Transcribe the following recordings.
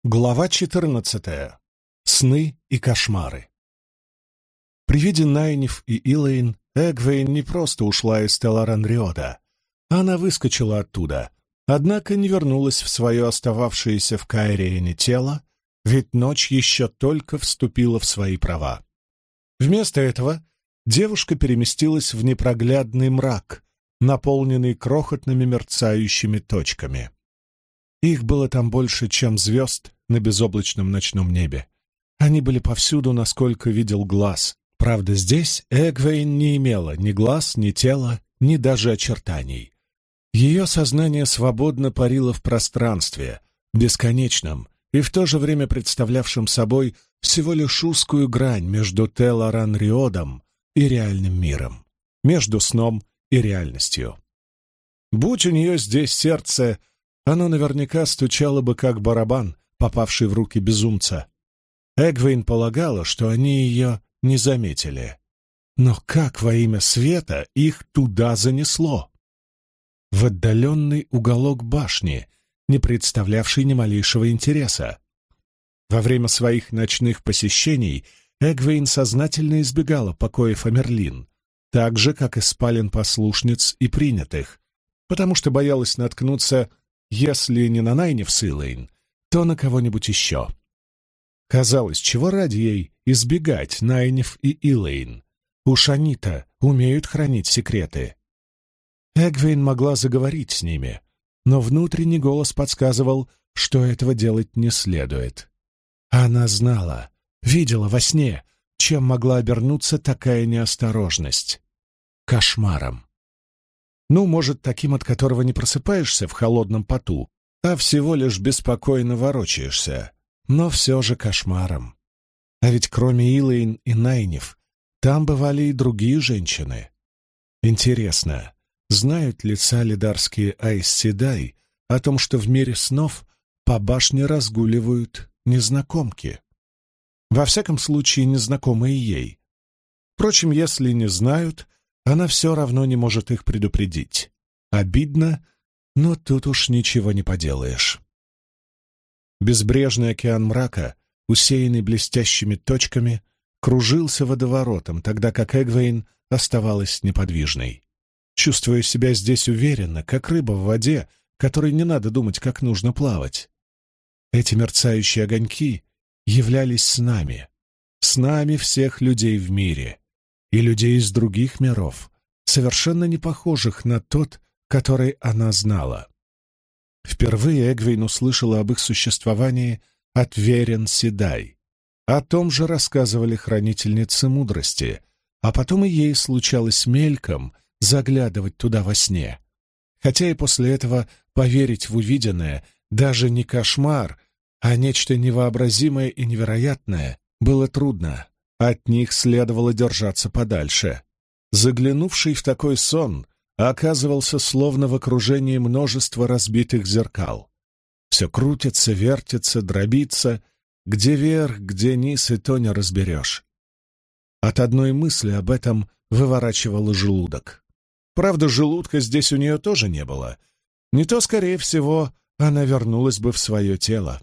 Глава 14. Сны и кошмары. При виде Найниф и Илэйн Эгвейн не просто ушла из Телларан-Риода. Она выскочила оттуда, однако не вернулась в свое остававшееся в Каэриэне тело, ведь ночь еще только вступила в свои права. Вместо этого девушка переместилась в непроглядный мрак, наполненный крохотными мерцающими точками. Их было там больше, чем звезд на безоблачном ночном небе. Они были повсюду, насколько видел глаз. Правда, здесь Эгвейн не имела ни глаз, ни тела, ни даже очертаний. Ее сознание свободно парило в пространстве, бесконечном и в то же время представлявшем собой всего лишь узкую грань между Телларан-Риодом и реальным миром, между сном и реальностью. Будь у нее здесь сердце, оно наверняка стучало бы как барабан, попавший в руки безумца. Эгвейн полагала, что они ее не заметили. Но как во имя света их туда занесло? В отдаленный уголок башни, не представлявший ни малейшего интереса. Во время своих ночных посещений Эгвейн сознательно избегала покоев Амерлин, так же, как и спален послушниц и принятых, потому что боялась наткнуться, если не на Найниф с Илэйн, то на кого-нибудь еще. Казалось, чего ради ей избегать Найниф и Илэйн? Уж они-то умеют хранить секреты. Эгвейн могла заговорить с ними, но внутренний голос подсказывал, что этого делать не следует. Она знала, видела во сне, чем могла обернуться такая неосторожность. Кошмаром. Ну, может, таким, от которого не просыпаешься в холодном поту, а всего лишь беспокойно ворочаешься, но все же кошмаром. А ведь кроме Илэйн и Найниф, там бывали и другие женщины. Интересно, знают ли салидарские Айс Седай о том, что в мире снов по башне разгуливают незнакомки? Во всяком случае, незнакомые ей. Впрочем, если не знают, она все равно не может их предупредить. Обидно, но тут уж ничего не поделаешь. Безбрежный океан мрака, усеянный блестящими точками, кружился водоворотом, тогда как Эгвейн оставалась неподвижной. Чувствуя себя здесь уверенно, как рыба в воде, которой не надо думать, как нужно плавать. Эти мерцающие огоньки являлись с нами всех людей в мире, и людей из других миров, совершенно не похожих на тот, который она знала. Впервые Эгвейн услышала об их существовании от Верен Седай. О том же рассказывали хранительницы мудрости, а потом и ей случалось мельком заглядывать туда во сне. Хотя и после этого поверить в увиденное даже не кошмар, а нечто невообразимое и невероятное было трудно. От них следовало держаться подальше. Заглянувший в такой сон оказывался словно в окружении множества разбитых зеркал. Все крутится, вертится, дробится, где верх, где низ, и то не разберешь. От одной мысли об этом выворачивало желудок. Правда, желудка здесь у нее тоже не было. Не то, скорее всего, она вернулась бы в свое тело.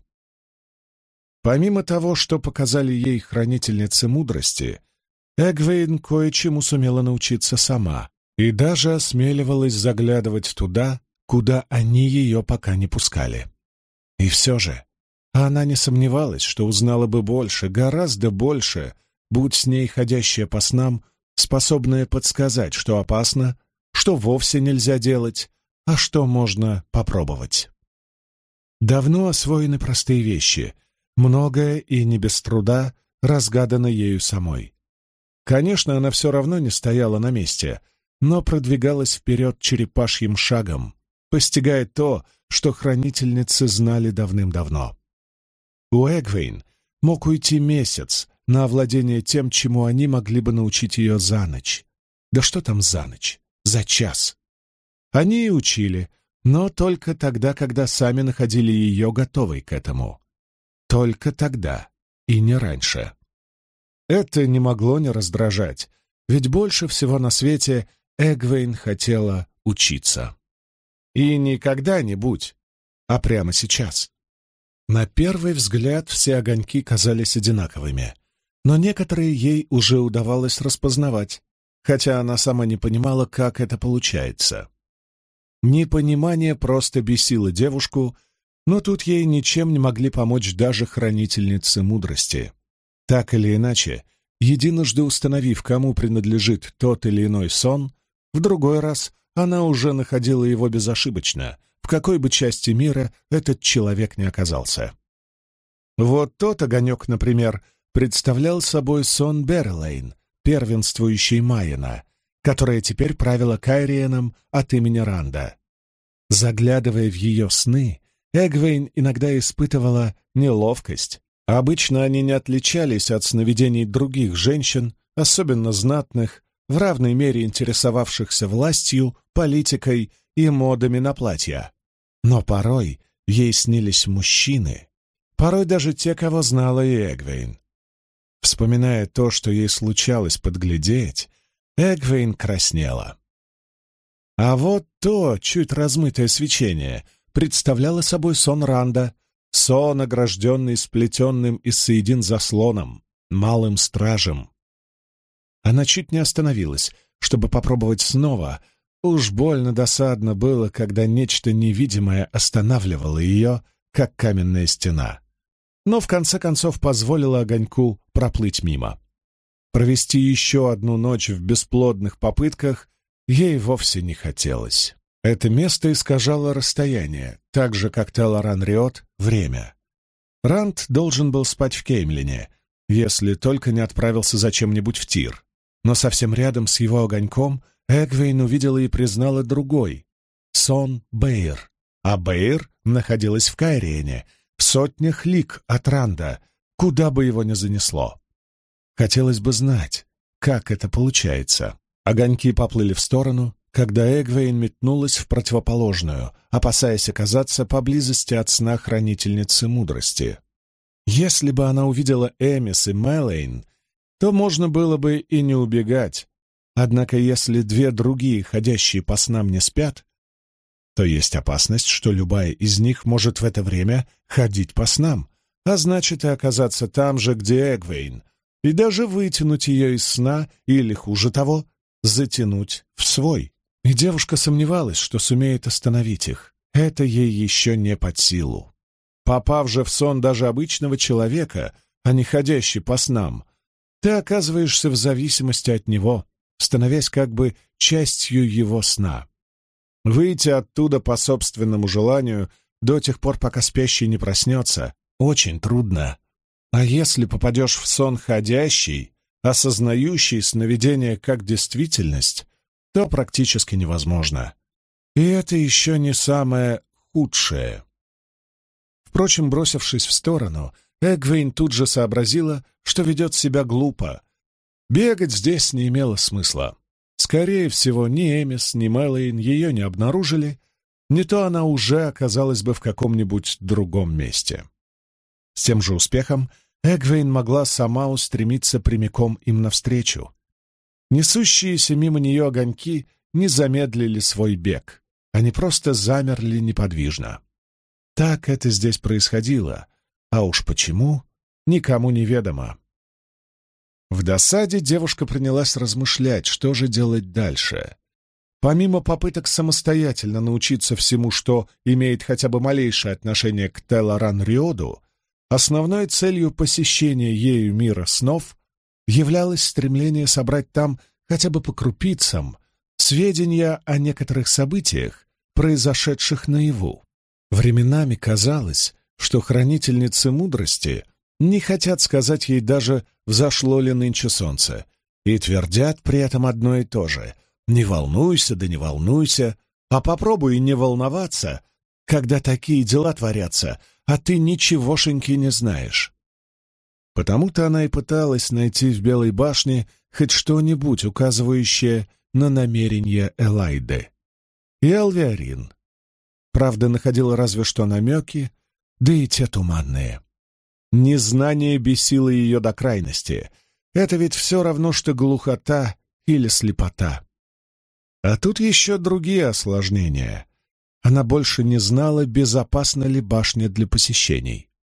Помимо того, что показали ей хранительницы мудрости, Эгвейн кое-чему сумела научиться сама и даже осмеливалась заглядывать туда, куда они ее пока не пускали. И все же она не сомневалась, что узнала бы больше, гораздо больше, будь с ней ходящая по снам, способная подсказать, что опасно, что вовсе нельзя делать, а что можно попробовать. Давно освоены простые вещи, многое и не без труда разгадано ею самой. Конечно, она все равно не стояла на месте, но продвигалась вперед черепашьим шагом, постигая то, что хранительницы знали давным-давно. У Эгвейн мог уйти месяц на овладение тем, чему они могли бы научить ее за ночь. Да что там за ночь? За час. Они и учили, но только тогда, когда сами находили ее готовой к этому. Только тогда и не раньше. Это не могло не раздражать, ведь больше всего на свете Эгвейн хотела учиться. И не когда-нибудь, а прямо сейчас. На первый взгляд все огоньки казались одинаковыми, но некоторые ей уже удавалось распознавать, хотя она сама не понимала, как это получается. Непонимание просто бесило девушку, но тут ей ничем не могли помочь даже хранительницы мудрости. Так или иначе, единожды установив, кому принадлежит тот или иной сон, в другой раз она уже находила его безошибочно, в какой бы части мира этот человек ни оказался. Вот тот огонек, например, представлял собой сон Берэлэйн, первенствующей Майена, которая теперь правила Кайриеном от имени Ранда. Заглядывая в ее сны, Эгвейн иногда испытывала неловкость. Обычно они не отличались от сновидений других женщин, особенно знатных, в равной мере интересовавшихся властью, политикой и модами на платья. Но порой ей снились мужчины, порой даже те, кого знала и Эгвейн. Вспоминая то, что ей случалось подглядеть, Эгвейн краснела. А вот то чуть размытое свечение представляло собой сон Ранда, сон, огражденный сплетенным из соедин заслоном, малым стражем. Она чуть не остановилась, чтобы попробовать снова. Уж больно досадно было, когда нечто невидимое останавливало ее, как каменная стена. Но в конце концов позволило огоньку проплыть мимо. Провести еще одну ночь в бесплодных попытках ей вовсе не хотелось. Это место искажало расстояние, так же, как Телларан-Риот — время. Ранд должен был спать в Кеймлине, если только не отправился зачем-нибудь в Тир. Но совсем рядом с его огоньком Эгвейн увидела и признала другой — сон Бэйр. А Бэйр находилась в Кайриене, в сотнях лиг от Ранда, куда бы его ни занесло. Хотелось бы знать, как это получается. Огоньки поплыли в сторону, когда Эгвейн метнулась в противоположную, опасаясь оказаться поблизости от сна хранительницы мудрости. Если бы она увидела Эмис и Мэлэйн, то можно было бы и не убегать. Однако если две другие, ходящие по снам, не спят, то есть опасность, что любая из них может в это время ходить по снам, а значит и оказаться там же, где Эгвейн, и даже вытянуть ее из сна или, хуже того, затянуть в свой. И девушка сомневалась, что сумеет остановить их. Это ей еще не под силу. Попав же в сон даже обычного человека, а не ходящий по снам, ты оказываешься в зависимости от него, становясь как бы частью его сна. Выйти оттуда по собственному желанию до тех пор, пока спящий не проснется, очень трудно. А если попадешь в сон ходящий, осознающий сновидение как действительность, то практически невозможно. И это еще не самое худшее. Впрочем, бросившись в сторону, Эгвейн тут же сообразила, что ведет себя глупо. Бегать здесь не имело смысла. Скорее всего, ни Эмис, ни Мэлэйн ее не обнаружили, не то она уже оказалась бы в каком-нибудь другом месте. С тем же успехом Эгвейн могла сама устремиться прямиком им навстречу. Несущиеся мимо нее огоньки не замедлили свой бег, они просто замерли неподвижно. Так это здесь происходило, а уж почему, никому не ведомо. В досаде девушка принялась размышлять, что же делать дальше. Помимо попыток самостоятельно научиться всему, что имеет хотя бы малейшее отношение к Телларан-Риоду, основной целью посещения ею мира снов являлось стремление собрать там хотя бы по крупицам сведения о некоторых событиях, произошедших наяву. Временами казалось, что хранительницы мудрости не хотят сказать ей даже, взошло ли нынче солнце, и твердят при этом одно и то же: «Не волнуйся, да не волнуйся, а попробуй не волноваться, когда такие дела творятся, а ты ничегошеньки не знаешь». Потому-то она и пыталась найти в Белой башне хоть что-нибудь, указывающее на намерения Элайды. И Алвиарин. Правда, находила разве что намеки, да и те туманные. Незнание бесило ее до крайности. Это ведь все равно, что глухота или слепота. А тут еще другие осложнения. Она больше не знала, безопасна ли башня для посещений.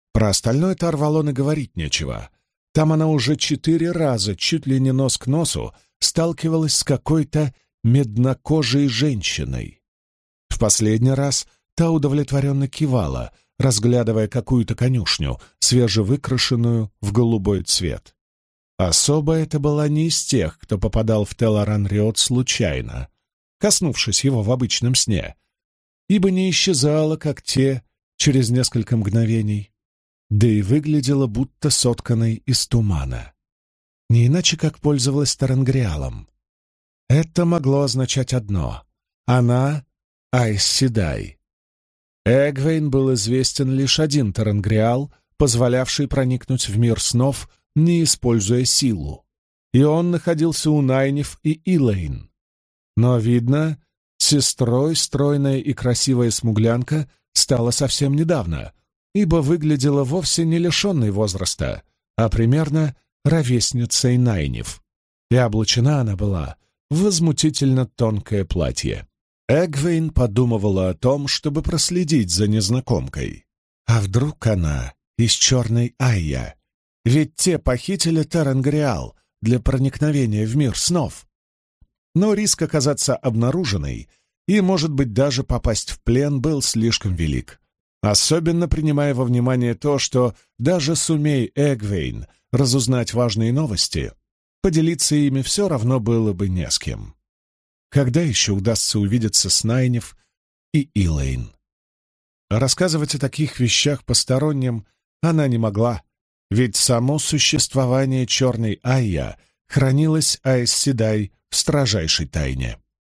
Про остальное Тарвалон и говорить нечего. Там она уже 4 раза, чуть ли не нос к носу, сталкивалась с какой-то меднокожей женщиной. В последний раз та удовлетворенно кивала, разглядывая какую-то конюшню, свежевыкрашенную в голубой цвет. Особо это была не из тех, кто попадал в Телларан-Риот случайно, коснувшись его в обычном сне, ибо не исчезала, как те, через несколько мгновений, да и выглядела будто сотканной из тумана. Не иначе, как пользовалась Тарангриалом. Это могло означать одно — она — Айс Седай. Эгвейн был известен лишь один Тарангриал, позволявший проникнуть в мир снов, не используя силу, и он находился у Найниф и Илэйн. Но, видно, сестрой стройная и красивая смуглянка стала совсем недавно, ибо выглядела вовсе не лишенной возраста, а примерно ровесницей Найниф, и облачена она была в возмутительно тонкое платье. Эгвейн подумывала о том, чтобы проследить за незнакомкой. А вдруг она из черной Айя? Ведь те похитили Тарангриал для проникновения в мир снов. Но риск оказаться обнаруженной и, может быть, даже попасть в плен был слишком велик. Особенно принимая во внимание то, что даже сумей Эгвейн разузнать важные новости, поделиться ими все равно было бы не с кем. Когда еще удастся увидеться с Найниф и Илэйн? Рассказывать о таких вещах посторонним она не могла, ведь само существование черной Айя хранилось Айс Седай в строжайшей тайне.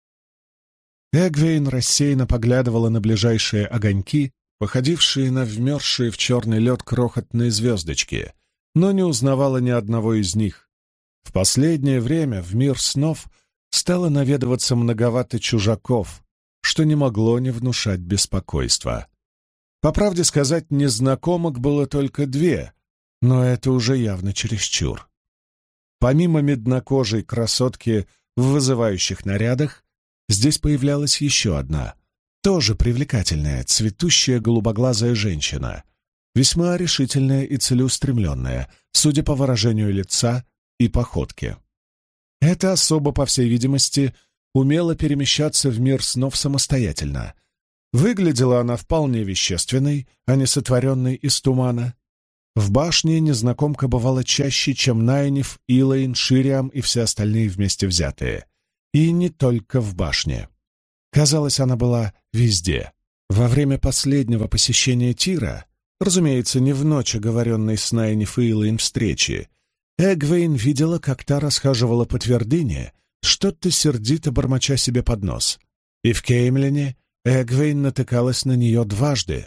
Эгвейн рассеянно поглядывала на ближайшие огоньки, походившие на вмерзшие в черный лед крохотные звездочки, но не узнавала ни одного из них. В последнее время в мир снов стало наведываться многовато чужаков, что не могло не внушать беспокойства. По правде сказать, незнакомок было только 2, но это уже явно чересчур. Помимо меднокожей красотки в вызывающих нарядах, здесь появлялась еще одна, тоже привлекательная, цветущая голубоглазая женщина, весьма решительная и целеустремленная, судя по выражению лица и походке. Эта особа, по всей видимости, умела перемещаться в мир снов самостоятельно. Выглядела она вполне вещественной, а не сотворенной из тумана. В башне незнакомка бывала чаще, чем Найниф, Илэйн, Шириам и все остальные вместе взятые. И не только в башне. Казалось, она была везде. Во время последнего посещения Тира, разумеется, не в ночь оговоренной с Найниф и Илэйн встречи, Эгвейн видела, как та расхаживала по твердыне, что-то сердито бормоча себе под нос. И в Кеймлине Эгвейн натыкалась на нее дважды.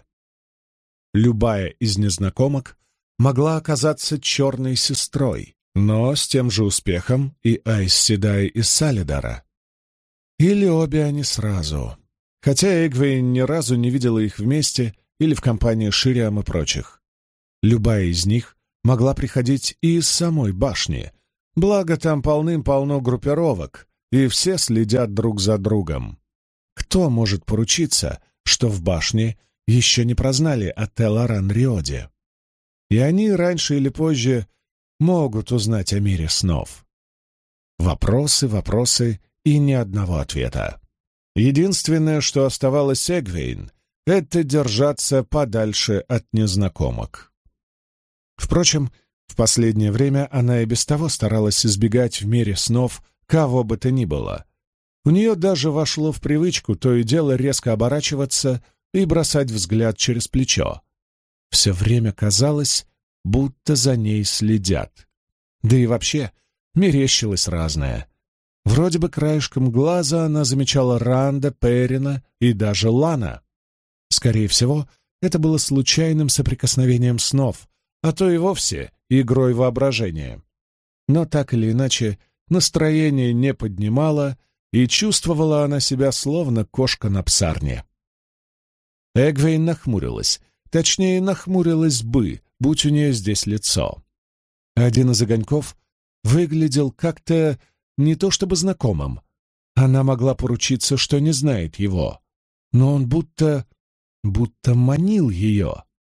Любая из незнакомок могла оказаться черной сестрой, но с тем же успехом и Айс Седай из Салидара. Или обе они сразу. Хотя Эгвейн ни разу не видела их вместе или в компании Шириам и прочих. Любая из них могла приходить и из самой башни, благо там полным-полно группировок, и все следят друг за другом. Кто может поручиться, что в башне еще не прознали о Телларан-Риоде? И они раньше или позже могут узнать о мире снов. Вопросы, вопросы и ни одного ответа. Единственное, что оставалось Эгвейн, это держаться подальше от незнакомок. Впрочем, в последнее время она и без того старалась избегать в мире снов кого бы то ни было. У нее даже вошло в привычку то и дело резко оборачиваться и бросать взгляд через плечо. Все время казалось, будто за ней следят. Да и вообще, мерещилось разное. Вроде бы краешком глаза она замечала Ранда, Перина и даже Лана. Скорее всего, это было случайным соприкосновением снов, а то и вовсе игрой воображения. Но так или иначе, настроение не поднимало, и чувствовала она себя словно кошка на псарне. Эгвейн нахмурилась, точнее, нахмурилась бы, будь у нее здесь лицо. Один из огоньков выглядел как-то не то чтобы знакомым. Она могла поручиться, что не знает его, но он будто манил ее.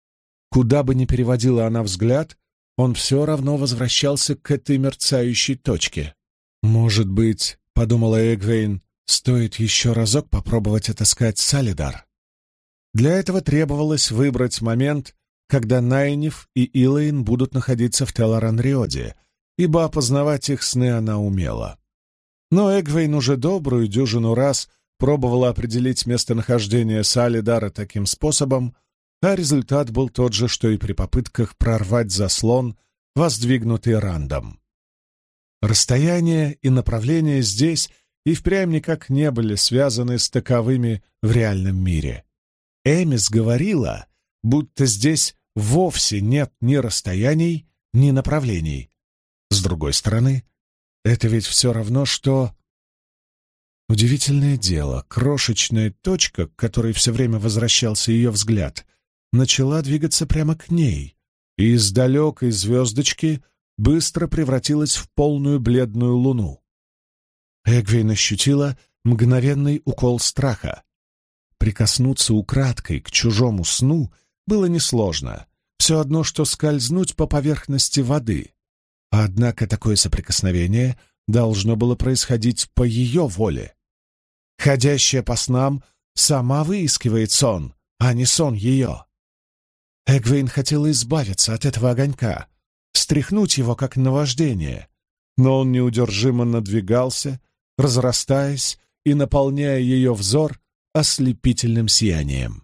Куда бы ни переводила она взгляд, он все равно возвращался к этой мерцающей точке. «Может быть, — подумала Эгвейн, — стоит еще разок попробовать отыскать Салидар?» Для этого требовалось выбрать момент, когда Найниф и Илэйн будут находиться в Телларан-Риоде, ибо опознавать их сны она умела. Но Эгвейн уже добрую дюжину раз пробовала определить местонахождение Салидара таким способом, а результат был тот же, что и при попытках прорвать заслон, воздвигнутый Рандом. Расстояние и направление здесь и впрямь никак не были связаны с таковыми в реальном мире. Эмис говорила, будто здесь вовсе нет ни расстояний, ни направлений. С другой стороны, это ведь все равно, что... Удивительное дело, крошечная точка, к которой все время возвращался ее взгляд, начала двигаться прямо к ней, и из далекой звездочки быстро превратилась в полную бледную луну. Эгвейн ощутила мгновенный укол страха. Прикоснуться украдкой к чужому сну было несложно, все одно, что скользнуть по поверхности воды. Однако такое соприкосновение должно было происходить по ее воле. Ходящая по снам сама выискивает сон, а не сон ее. Эгвейн хотела избавиться от этого огонька, стряхнуть его как наваждение, но он неудержимо надвигался, разрастаясь и наполняя ее взор ослепительным сиянием.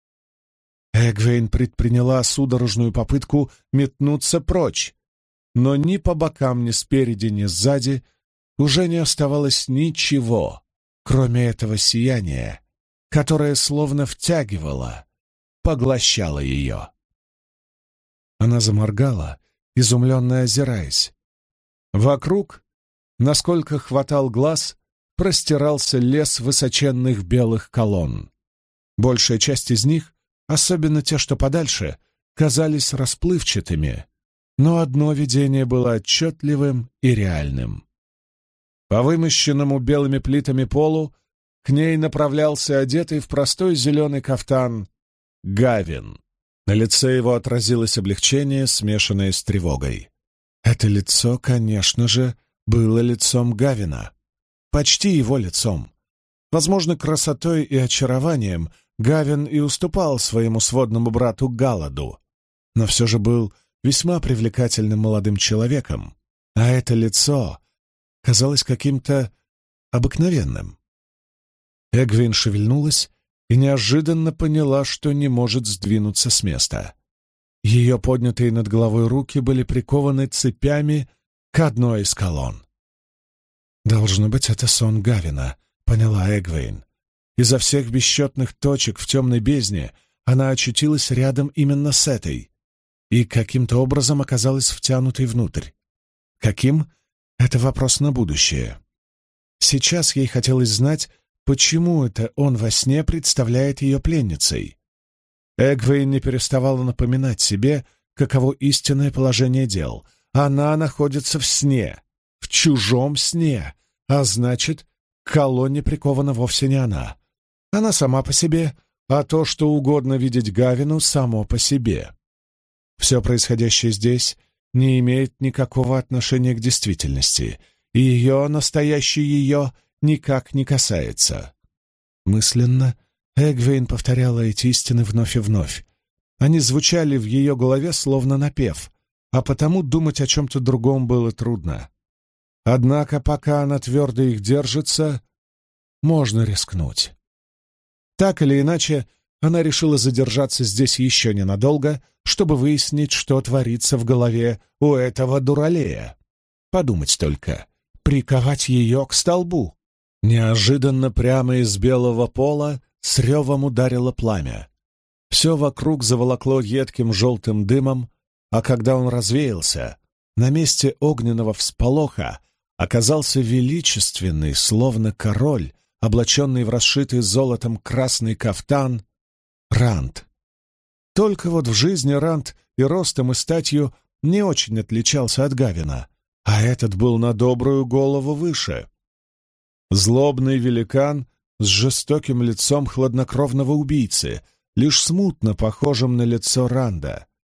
Эгвейн предприняла судорожную попытку метнуться прочь, но ни по бокам, ни спереди, ни сзади уже не оставалось ничего, кроме этого сияния, которое словно втягивало, поглощало ее. Она заморгала, изумленно озираясь. Вокруг, насколько хватал глаз, простирался лес высоченных белых колонн. Большая часть из них, особенно те, что подальше, казались расплывчатыми, но одно видение было отчетливым и реальным. По вымощенному белыми плитами полу к ней направлялся одетый в простой зеленый кафтан Гавин. На лице его отразилось облегчение, смешанное с тревогой. Это лицо, конечно же, было лицом Гавина. Почти его лицом. Возможно, красотой и очарованием Гавин и уступал своему сводному брату Галаду, но все же был весьма привлекательным молодым человеком, а это лицо казалось каким-то обыкновенным. Эгвейн шевельнулась и неожиданно поняла, что не может сдвинуться с места. Ее поднятые над головой руки были прикованы цепями к одной из колонн. «Должно быть, это сон Гавина», — поняла Эгвейн. Изо всех бесчетных точек в темной бездне она очутилась рядом именно с этой и каким-то образом оказалась втянутой внутрь. Каким? Это вопрос на будущее. Сейчас ей хотелось знать, почему это он во сне представляет ее пленницей. Эгвейн не переставала напоминать себе, каково истинное положение дел. Она находится в сне, в чужом сне, а значит, к колонне прикована вовсе не она. Она сама по себе, а то, что угодно видеть Гавину, само по себе. Все происходящее здесь не имеет никакого отношения к действительности, и ее, настоящей ее, никак не касается. Мысленно Эгвейн повторяла эти истины вновь и вновь. Они звучали в ее голове словно напев, а потому думать о чем-то другом было трудно. Однако, пока она твердо их держится, можно рискнуть. Так или иначе, она решила задержаться здесь еще ненадолго, чтобы выяснить, что творится в голове у этого дуралея. Подумать только, приковать ее к столбу. Неожиданно прямо из белого пола с ревом ударило пламя. Все вокруг заволокло едким желтым дымом, а когда он развеялся, на месте огненного всполоха оказался величественный, словно король, облаченный в расшитый золотом красный кафтан, Ранд. Только вот в жизни Ранд и ростом, и статью не очень отличался от Гавина, а этот был на добрую голову выше. Злобный великан с жестоким лицом хладнокровного убийцы, лишь смутно похожим на лицо Ранда,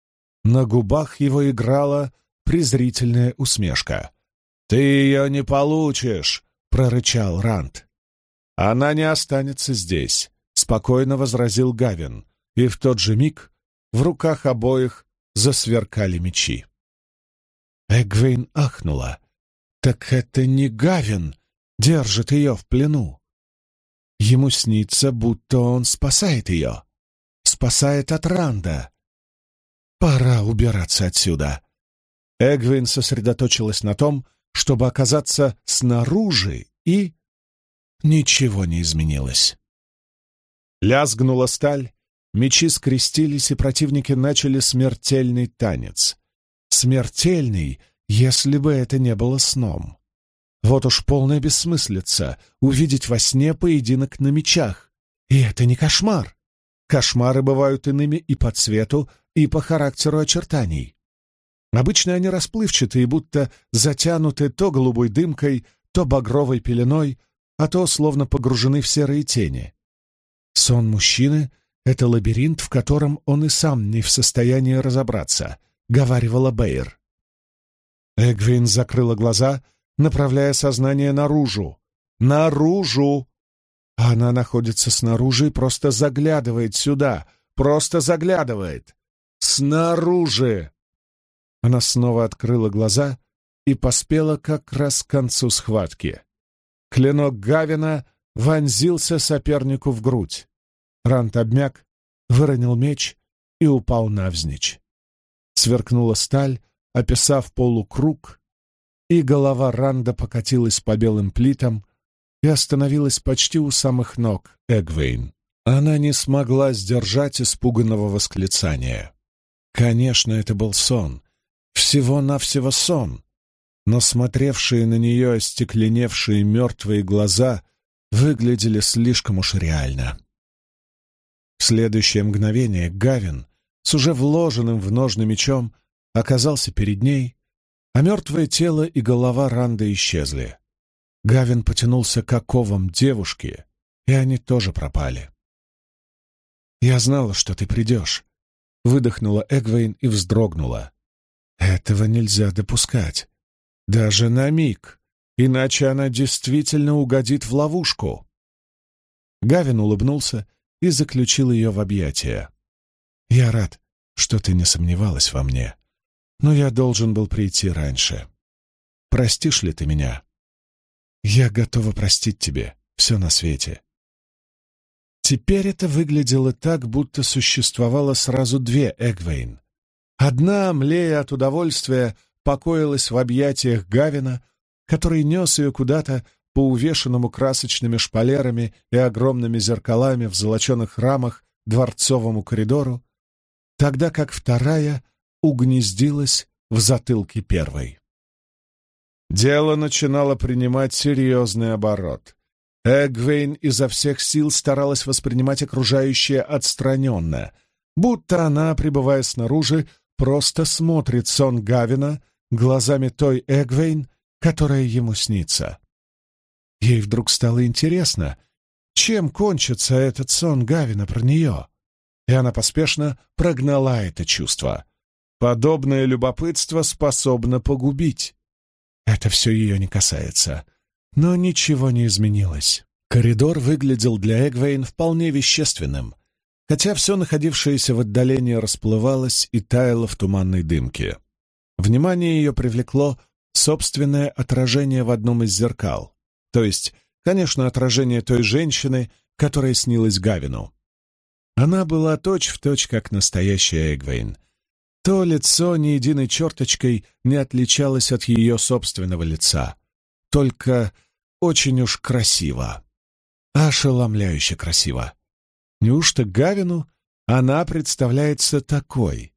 На губах его играла презрительная усмешка. «Ты ее не получишь!» — прорычал Ранд. «Она не останется здесь», — спокойно возразил Гавин, и в тот же миг в руках обоих засверкали мечи. Эгвейн ахнула. «Так это не Гавин держит ее в плену. Ему снится, будто он спасает ее, спасает от Ранда. Пора убираться отсюда». Эгвейн сосредоточилась на том, чтобы оказаться снаружи, и ничего не изменилось. Лязгнула сталь, мечи скрестились, и противники начали смертельный танец. Смертельный, если бы это не было сном. Вот уж полная бессмыслица — увидеть во сне поединок на мечах. И это не кошмар. Кошмары бывают иными и по цвету, и по характеру очертаний. Обычно они расплывчатые, будто затянуты то голубой дымкой, то багровой пеленой, а то словно погружены в серые тени. Сон мужчины — это лабиринт, в котором он и сам не в состоянии разобраться, — говаривала Бэйр. Эгвейн закрыла глаза, направляя сознание наружу. Наружу! Она находится снаружи и просто заглядывает сюда, просто заглядывает. Снаружи! Она снова открыла глаза и поспела как раз к концу схватки. Клинок Гавина вонзился сопернику в грудь. Ранд обмяк, выронил меч и упал навзничь. Сверкнула сталь, описав полукруг, и голова Ранда покатилась по белым плитам и остановилась почти у самых ног Эгвейн. Она не смогла сдержать испуганного восклицания. Конечно, это был сон. Всего-навсего сон. Но смотревшие на нее остекленевшие мертвые глаза выглядели слишком уж реально. В следующее мгновение Гавин с уже вложенным в ножны мечом оказался перед ней, а мертвое тело и голова Ранда исчезли. Гавин потянулся к оковам девушки, и они тоже пропали. «Я знала, что ты придешь», — выдохнула Эгвейн и вздрогнула. «Этого нельзя допускать. Даже на миг, иначе она действительно угодит в ловушку». Гавин улыбнулся и заключил ее в объятия. «Я рад, что ты не сомневалась во мне, но я должен был прийти раньше. Простишь ли ты меня? Я готова простить тебе все на свете». Теперь это выглядело так, будто существовало сразу две Эгвейн. Одна, млея от удовольствия, покоилась в объятиях Гавина, который нес ее куда-то по увешанному красочными шпалерами и огромными зеркалами в золоченых рамах дворцовому коридору, тогда как вторая угнездилась в затылке первой. Дело начинало принимать серьезный оборот. Эгвейн изо всех сил старалась воспринимать окружающее отстраненно, будто она, пребывая снаружи, просто смотрит сон Гавина глазами той Эгвейн, которая ему снится. Ей вдруг стало интересно, чем кончится этот сон Гавина про нее, и она поспешно прогнала это чувство. Подобное любопытство способно погубить. Это все ее не касается. Но ничего не изменилось. Коридор выглядел для Эгвейн вполне вещественным, хотя все находившееся в отдалении расплывалось и таяло в туманной дымке. Внимание ее привлекло собственное отражение в одном из зеркал, то есть, конечно, отражение той женщины, которая снилась Гавину. Она была точь-в-точь, как настоящая Эгвейн. То лицо ни единой черточкой не отличалось от ее собственного лица, только очень уж красиво, ошеломляюще красиво. Неужто Гавину она представляется такой?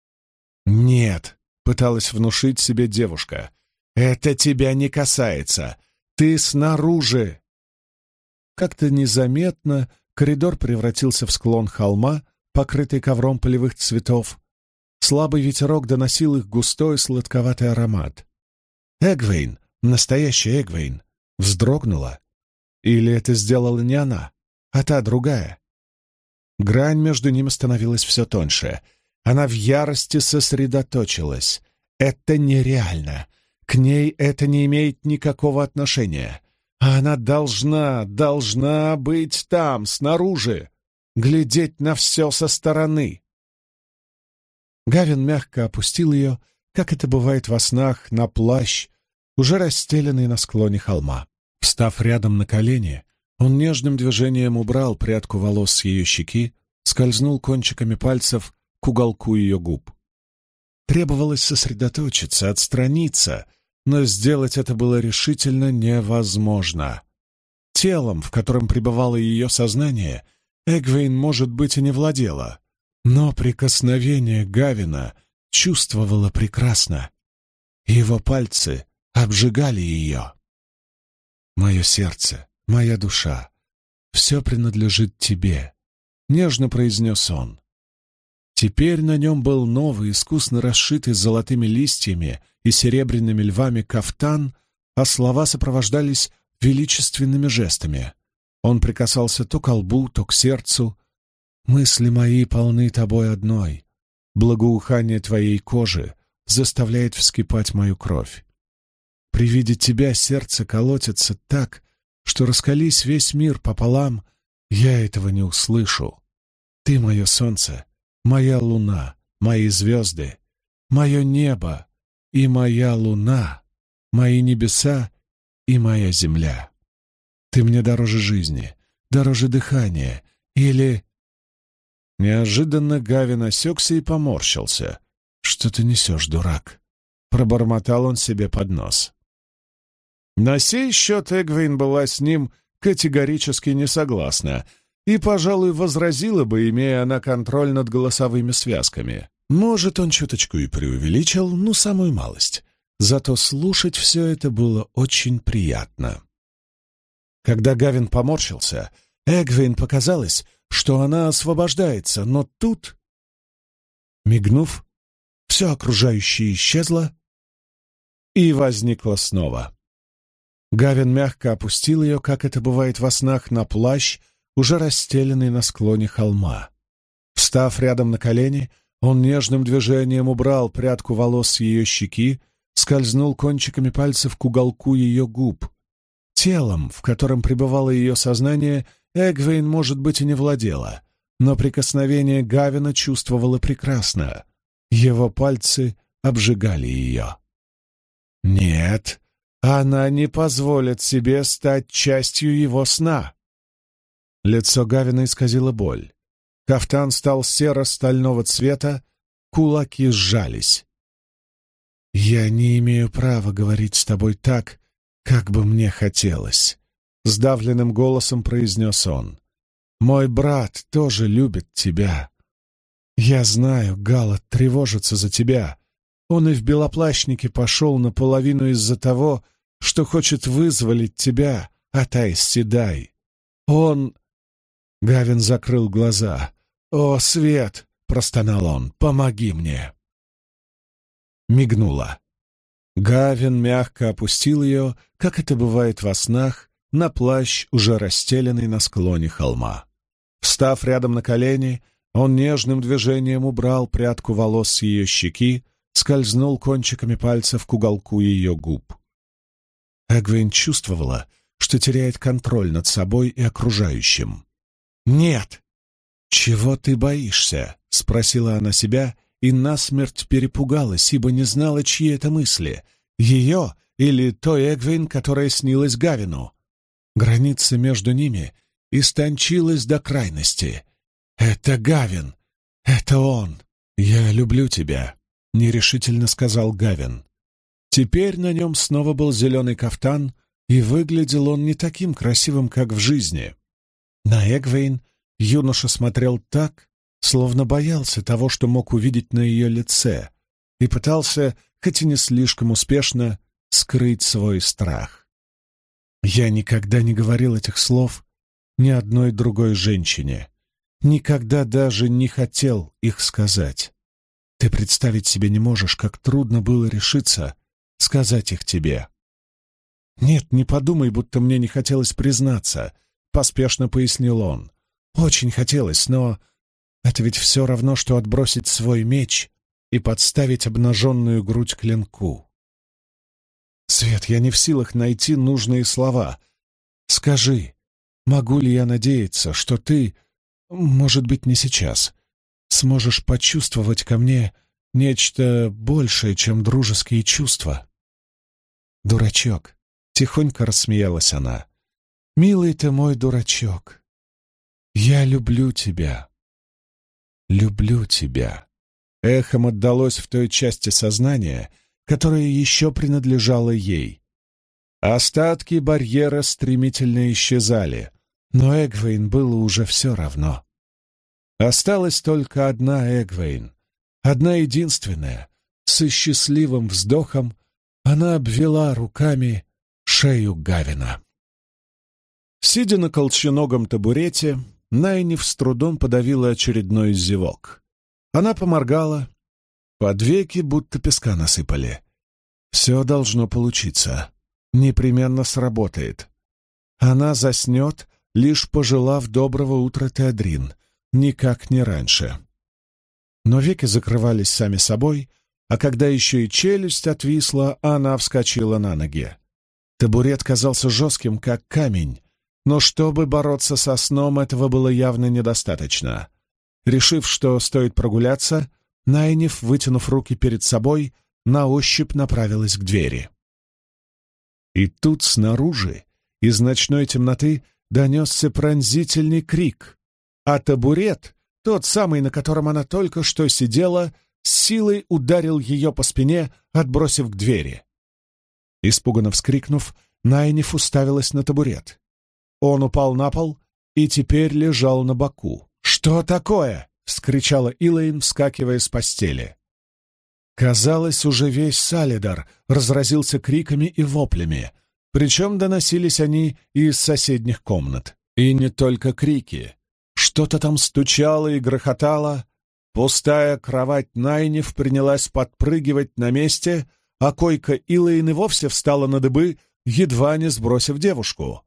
«Нет», — пыталась внушить себе девушка, — «это тебя не касается, ты снаружи». Как-то незаметно коридор превратился в склон холма, покрытый ковром полевых цветов. Слабый ветерок доносил их густой сладковатый аромат. Эгвейн, настоящая Эгвейн, вздрогнула. Или это сделала не она, а та другая? Грань между ними становилась все тоньше. Она в ярости сосредоточилась. Это нереально. К ней это не имеет никакого отношения. А она должна быть там, снаружи, глядеть на все со стороны. Гавин мягко опустил ее, как это бывает во снах, на плащ, уже расстеленный на склоне холма. Встав рядом на колени, он нежным движением убрал прядку волос с ее щеки, скользнул кончиками пальцев к уголку ее губ. Требовалось сосредоточиться, отстраниться, но сделать это было решительно невозможно. Телом, в котором пребывало ее сознание, Эгвейн, может быть, и не владела, но прикосновение Гавина чувствовала прекрасно. Его пальцы обжигали ее. «Мое сердце, моя душа, все принадлежит тебе», — нежно произнес он. Теперь на нем был новый, искусно расшитый золотыми листьями и серебряными львами кафтан, а слова сопровождались величественными жестами. Он прикасался то к лбу, то к сердцу. «Мысли мои полны тобой одной. Благоухание твоей кожи заставляет вскипать мою кровь. При виде тебя сердце колотится так, что раскались весь мир пополам, я этого не услышу. Ты мое солнце, моя луна, мои звезды, мое небо и моя луна, мои небеса и моя земля. Ты мне дороже жизни, дороже дыхания или...» Неожиданно Гавин осекся и поморщился. «Что ты несешь, дурак?» — пробормотал он себе под нос. На сей счет Эгвейн была с ним категорически не согласна и, пожалуй, возразила бы, имея она контроль над голосовыми связками. Может, он чуточку и преувеличил, ну, самую малость. Зато слушать все это было очень приятно. Когда Гавин поморщился, Эгвейн показалось, что она освобождается, но тут, мигнув, все окружающее исчезло и возникло снова. Гавин мягко опустил ее, как это бывает во снах, на плащ, уже расстеленный на склоне холма. Встав рядом на колени, он нежным движением убрал прядку волос с ее щеки, скользнул кончиками пальцев к уголку ее губ. Телом, в котором пребывало ее сознание, Эгвейн, может быть, и не владела, но прикосновение Гавина чувствовала прекрасно. Его пальцы обжигали ее. Нет, она не позволит себе стать частью его сна. Лицо Гавина исказило боль. Кафтан стал серо-стального цвета, кулаки сжались. «Я не имею права говорить с тобой так, как бы мне хотелось», — сдавленным голосом произнес он. «Мой брат тоже любит тебя. Я знаю, Галат тревожится за тебя. Он и в белоплащнике пошел наполовину из-за того, что хочет вызволить тебя от Айс Седай. Он...» Гавин закрыл глаза. «О, Свет!» — простонал он. «Помоги мне!» Мигнула. Гавин мягко опустил ее, как это бывает во снах, на плащ, уже расстеленный на склоне холма. Встав рядом на колени, он нежным движением убрал прядку волос с ее щеки, скользнул кончиками пальцев к уголку ее губ. Эгвейн чувствовала, что теряет контроль над собой и окружающим. «Нет!» «Чего ты боишься?» — спросила она себя и насмерть перепугалась, ибо не знала, чьи это мысли — ее или той Эгвейн, которая снилась Гавину. Граница между ними истончилась до крайности. «Это Гавин! Это он! Я люблю тебя!» — нерешительно сказал Гавин. Теперь на нем снова был зеленый кафтан, и выглядел он не таким красивым, как в жизни. На Эгвейн юноша смотрел так, словно боялся того, что мог увидеть на ее лице, и пытался, хоть и не слишком успешно, скрыть свой страх. Я никогда не говорил этих слов ни одной другой женщине, никогда даже не хотел их сказать. Ты представить себе не можешь, как трудно было решиться сказать их тебе. «Нет, не подумай, будто мне не хотелось признаться», — поспешно пояснил он. «Очень хотелось, но Это ведь все равно, что отбросить свой меч и подставить обнаженную грудь клинку. Свет, я не в силах найти нужные слова. Скажи, могу ли я надеяться, что ты, может быть, не сейчас, сможешь почувствовать ко мне нечто большее, чем дружеские чувства? Дурачок, тихонько рассмеялась она. Милый ты мой дурачок. Я люблю тебя. Люблю тебя. Эхом отдалось в той части сознания, которая еще принадлежала ей. Остатки барьера стремительно исчезали, но Эгвейн было уже все равно. Осталась только одна Эгвейн, одна единственная. Со счастливым вздохом она обвела руками шею Гавина. Сидя на колченогом табурете, Найниф с трудом подавила очередной зевок. Она поморгала, под веки будто песка насыпали. Все должно получиться, непременно сработает. Она заснет, лишь пожелав доброго утра Теодрин, никак не раньше. Но веки закрывались сами собой, а когда еще и челюсть отвисла, она вскочила на ноги. Табурет казался жестким, как камень, но чтобы бороться со сном, этого было явно недостаточно. Решив, что стоит прогуляться, Найниф, вытянув руки перед собой, на ощупь направилась к двери. И тут снаружи, из ночной темноты, донесся пронзительный крик, а табурет, тот самый, на котором она только что сидела, с силой ударил ее по спине, отбросив к двери. Испуганно вскрикнув, Найниф уставилась на табурет. Он упал на пол и теперь лежал на боку. «Что такое?» — вскричала Илэйн, вскакивая с постели. Казалось, уже весь Салидар разразился криками и воплями, причем доносились они из соседних комнат. И не только крики. Что-то там стучало и грохотало. Пустая кровать Найниф принялась подпрыгивать на месте, а койка Илэйн и вовсе встала на дыбы, едва не сбросив девушку.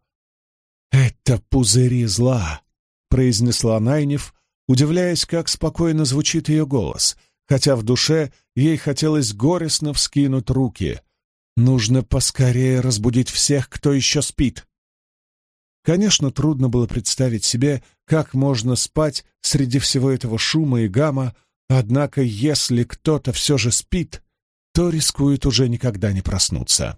«Это пузыри зла», — произнесла Найниф, удивляясь, как спокойно звучит ее голос, хотя в душе ей хотелось горестно вскинуть руки. Нужно поскорее разбудить всех, кто еще спит. Конечно, трудно было представить себе, как можно спать среди всего этого шума и гамма, однако если кто-то все же спит, то рискует уже никогда не проснуться.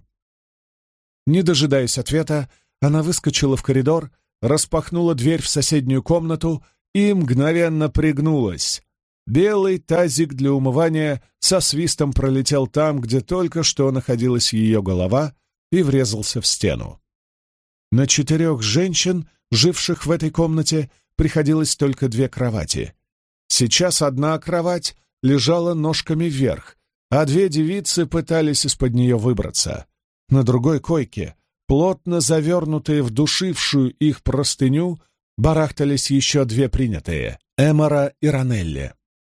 Не дожидаясь ответа, она выскочила в коридор, распахнула дверь в соседнюю комнату и мгновенно пригнулась. Белый тазик для умывания со свистом пролетел там, где только что находилась ее голова, и врезался в стену. На 4 женщин, живших в этой комнате, приходилось только 2 кровати. Сейчас одна кровать лежала ножками вверх, а 2 девицы пытались из-под нее выбраться. На другой койке, плотно завернутые в душившую их простыню, барахтались еще 2 принятые — Эмора и Ранелли.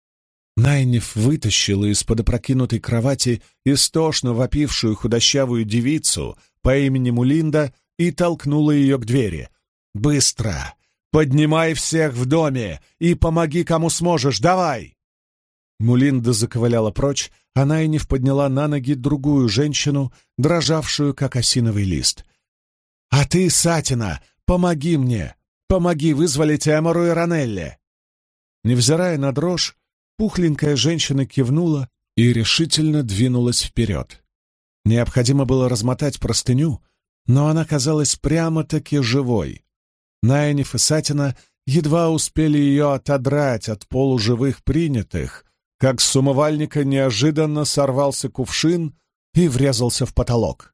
Найниф вытащила из-под опрокинутой кровати истошно вопившую худощавую девицу по имени Мулинда и толкнула ее к двери. «Быстро! Поднимай всех в доме и помоги, кому сможешь! Давай!» Мулинда заковыляла прочь, а Найниф подняла на ноги другую женщину, дрожавшую, как осиновый лист. «А ты, Сатина, помоги мне! Помоги вызволить Эмору и Ранелли!» Невзирая на дрожь, пухленькая женщина кивнула и решительно двинулась вперед. Необходимо было размотать простыню, но она казалась прямо-таки живой. Найниф и Сатина едва успели ее отодрать от полуживых принятых, как с умывальника неожиданно сорвался кувшин и врезался в потолок.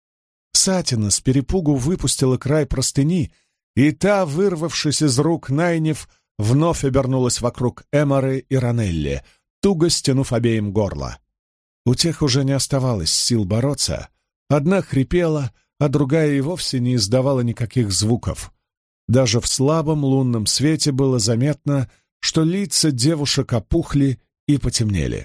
Сатина с перепугу выпустила край простыни, и та, вырвавшись из рук Найниф, вновь обернулась вокруг Эморы и Ранелли, туго стянув обеим горло. У тех уже не оставалось сил бороться. Одна хрипела, а другая и вовсе не издавала никаких звуков. Даже в слабом лунном свете было заметно, что лица девушек опухли и потемнели.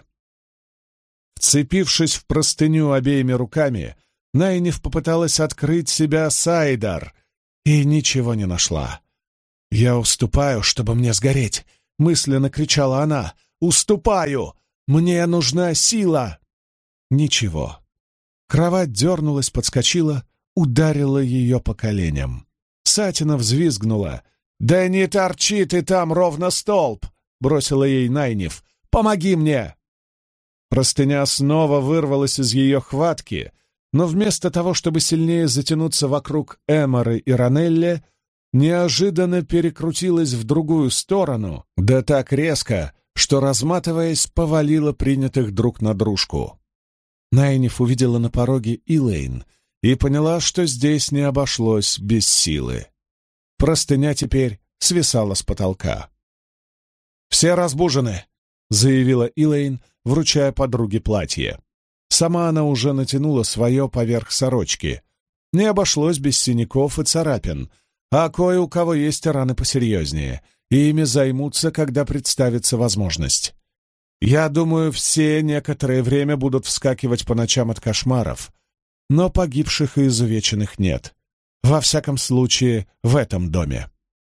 Вцепившись в простыню обеими руками, Найниф попыталась открыть себя Сайдар и ничего не нашла. «Я уступаю, чтобы мне сгореть. — мысленно кричала она. «Уступаю! Мне нужна сила!» Ничего. Кровать дернулась, подскочила, ударила ее по коленям. Сатина взвизгнула. «Да не торчи ты там, ровно столб!» — бросила ей Найниф. «Помоги мне!» Простыня снова вырвалась из ее хватки, но вместо того, чтобы сильнее затянуться вокруг Эморы и Ранелли, неожиданно перекрутилась в другую сторону, да так резко, что, разматываясь, повалила принятых друг на дружку. Найниф увидела на пороге Илэйн и поняла, что здесь не обошлось без силы. Простыня теперь свисала с потолка. «Все разбужены», — заявила Илэйн, вручая подруге платье. Сама она уже натянула свое поверх сорочки. Не обошлось без синяков и царапин, а кое у кого есть раны посерьезнее, и ими займутся, когда представится возможность. Я думаю, все некоторое время будут вскакивать по ночам от кошмаров, но погибших и изувеченных нет. Во всяком случае, в этом доме.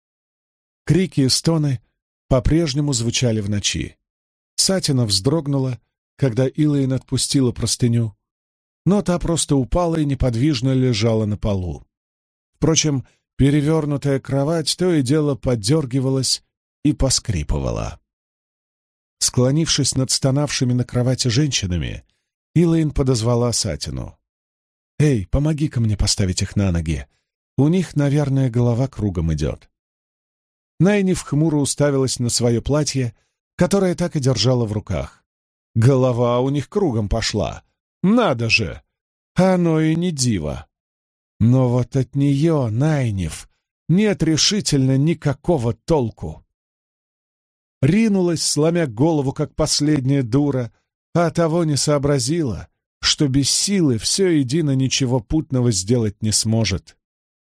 Крики и стоны по-прежнему звучали в ночи. Сатина вздрогнула, когда Илэйн отпустила простыню, но та просто упала и неподвижно лежала на полу. Впрочем, перевернутая кровать то и дело поддергивалась и поскрипывала. Склонившись над стонавшими на кровати женщинами, Илэйн подозвала Сатину. «Эй, помоги-ка мне поставить их на ноги. У них, наверное, голова кругом идет». Найниф хмуро уставилась на свое платье, которое так и держала в руках. Голова у них кругом пошла. Надо же! Оно и не диво. Но вот от нее, Найниф, нет решительно никакого толку. Ринулась, сломя голову, как последняя дура, а того не сообразила, что без силы все едино ничего путного сделать не сможет.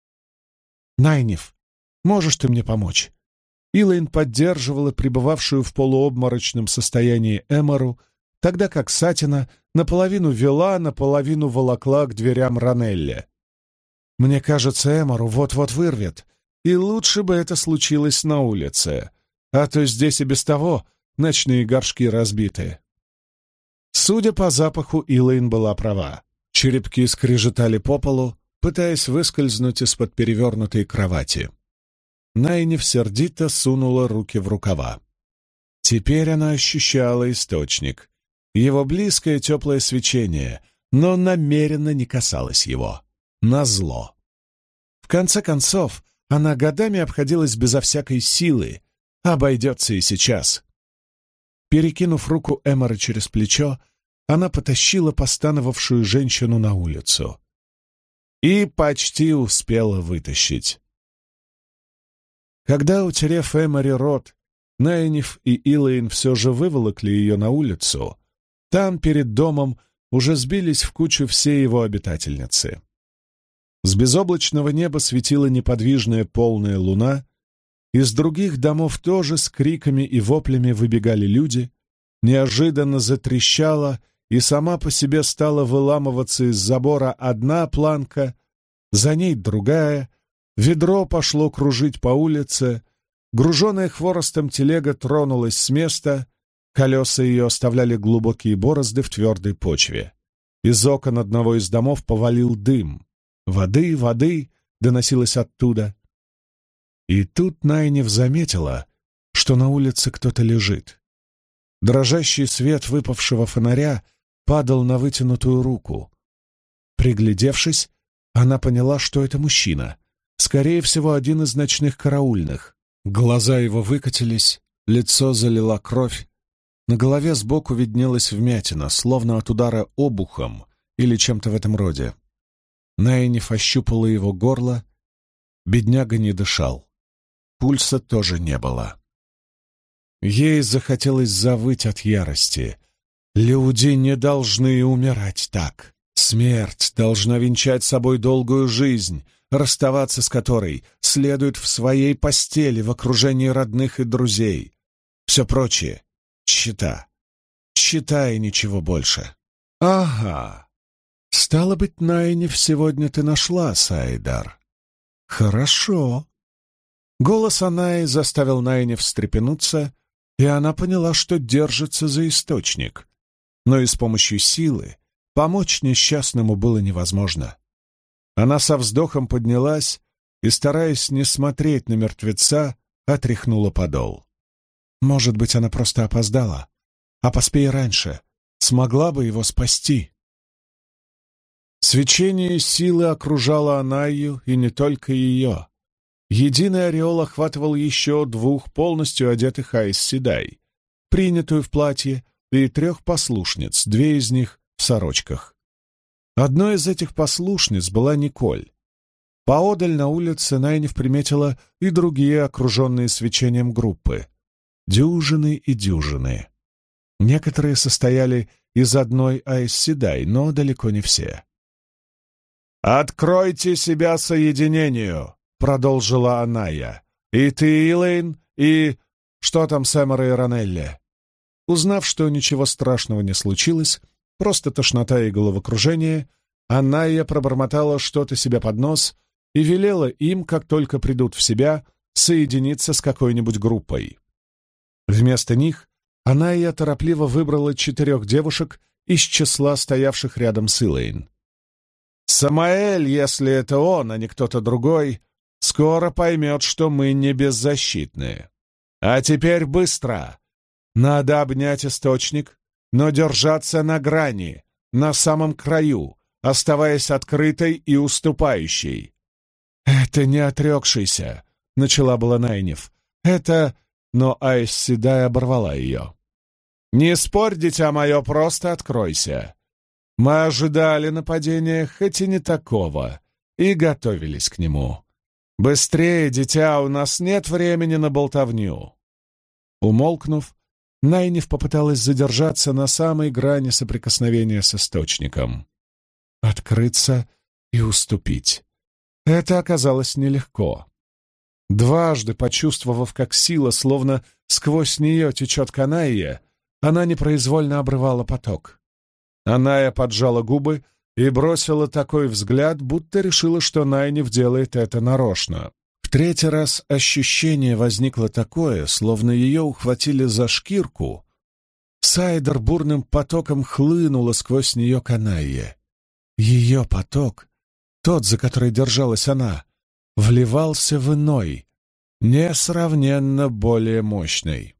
«Найниф, можешь ты мне помочь?» Илэйн поддерживала пребывавшую в полуобморочном состоянии Эмору, тогда как Сатина наполовину вела, наполовину волокла к дверям Ранелли. «Мне кажется, Эмору вот-вот вырвет, и лучше бы это случилось на улице, а то здесь и без того ночные горшки разбиты». Судя по запаху, Илэйн была права. Черепки скрежетали по полу, пытаясь выскользнуть из-под перевернутой кровати. Найниф сердито сунула руки в рукава. Теперь она ощущала источник, его близкое теплое свечение, но намеренно не касалась его. Назло. В конце концов, она годами обходилась безо всякой силы, обойдется и сейчас. Перекинув руку Эморы через плечо, она потащила постановавшую женщину на улицу. И почти успела вытащить. Когда, утерев Эмори рот, Найниф и Илэйн все же выволокли ее на улицу, там, перед домом, уже сбились в кучу все его обитательницы. С безоблачного неба светила неподвижная полная луна, из других домов тоже с криками и воплями выбегали люди, неожиданно затрещала и сама по себе стала выламываться из забора одна планка, за ней другая, ведро пошло кружить по улице, груженная хворостом телега тронулась с места, колеса ее оставляли глубокие борозды в твердой почве. Из окон одного из домов повалил дым. «Воды, воды!» — доносилось оттуда. И тут Найниф заметила, что на улице кто-то лежит. Дрожащий свет выпавшего фонаря падал на вытянутую руку. Приглядевшись, она поняла, что это мужчина, скорее всего, один из ночных караульных. Глаза его выкатились, лицо залила кровь, на голове сбоку виднелась вмятина, словно от удара обухом или чем-то в этом роде. Найниф ощупала его горло, бедняга не дышал. Пульса тоже не было. Ей захотелось завыть от ярости. Люди не должны умирать так. Смерть должна венчать собой долгую жизнь, расставаться с которой следует в своей постели в окружении родных и друзей. Все прочее — тщета. Тщета и ничего больше. Ага. Стало быть, Найниф, сегодня ты нашла Сайдар. Хорошо. Голос Анаи заставил Найниф встрепенуться, и она поняла, что держится за источник. Но и с помощью силы помочь несчастному было невозможно. Она со вздохом поднялась и, стараясь не смотреть на мертвеца, отряхнула подол. Может быть, она просто опоздала, а поспея раньше, смогла бы его спасти. Свечение силы окружало Анайю, и не только ее. Единый ореол охватывал еще 2 полностью одетых Аэс Седай, принятую в платье, и 3 послушниц, 2 из них в сорочках. Одной из этих послушниц была Николь. Поодаль на улице Найниф приметила и другие окруженные свечением группы. Дюжины и дюжины. Некоторые состояли из одной Аэс Седай, но далеко не все. «Откройте себя соединению!» — продолжила Аная. «И ты, Илэйн, и... что там с Эморой и Ранелли?» Узнав, что ничего страшного не случилось, просто тошнота и головокружение, Аная пробормотала что-то себе под нос и велела им, как только придут в себя, соединиться с какой-нибудь группой. Вместо них Аная торопливо выбрала 4 девушек из числа стоявших рядом с Илэйн. «Самаэль, если это он, а не кто-то другой, скоро поймет, что мы не беззащитны. А теперь быстро! Надо обнять источник, но держаться на грани, на самом краю, оставаясь открытой и уступающей». «Это не отрекшийся», — начала была Найниф. «Это...» Но Аэс Седай оборвала ее. «Не спорь, дитя мое, просто откройся. Мы ожидали нападения, хоть и не такого, и готовились к нему. Быстрее, дитя, у нас нет времени на болтовню». Умолкнув, Найниф попыталась задержаться на самой грани соприкосновения с источником. Открыться и уступить. Это оказалось нелегко. Дважды почувствовав, как сила, словно сквозь нее течет к Анайе, она непроизвольно обрывала поток. Аная поджала губы и бросила такой взгляд, будто решила, что Найниф делает это нарочно. В 3-й раз ощущение возникло такое, словно ее ухватили за шкирку. Сайдер бурным потоком хлынула сквозь нее к Анайе. Ее поток, тот, за который держалась она, вливался в иной, несравненно более мощный.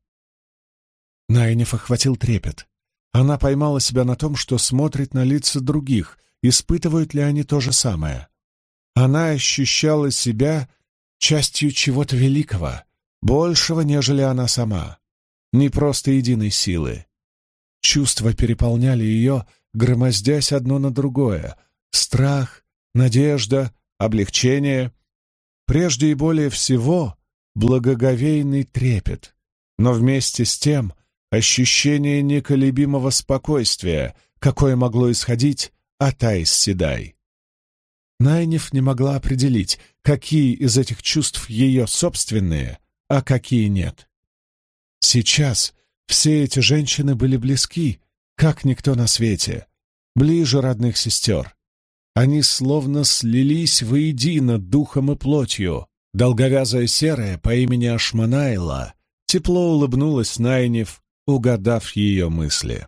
Найниф охватил трепет. Она поймала себя на том, что смотрит на лица других, испытывают ли они то же самое. Она ощущала себя частью чего-то великого, большего, нежели она сама, не просто единой силы. Чувства переполняли ее, громоздясь одно на другое. Страх, надежда, облегчение. Прежде и более всего благоговейный трепет, но вместе с тем ощущение неколебимого спокойствия, какое могло исходить от Аэс Седай. Найниф не могла определить, какие из этих чувств ее собственные, а какие нет. Сейчас все эти женщины были близки, как никто на свете, ближе родных сестер. Они словно слились воедино духом и плотью. Долговязая серая по имени Ашманайла тепло улыбнулась Найниф, угадав ее мысли.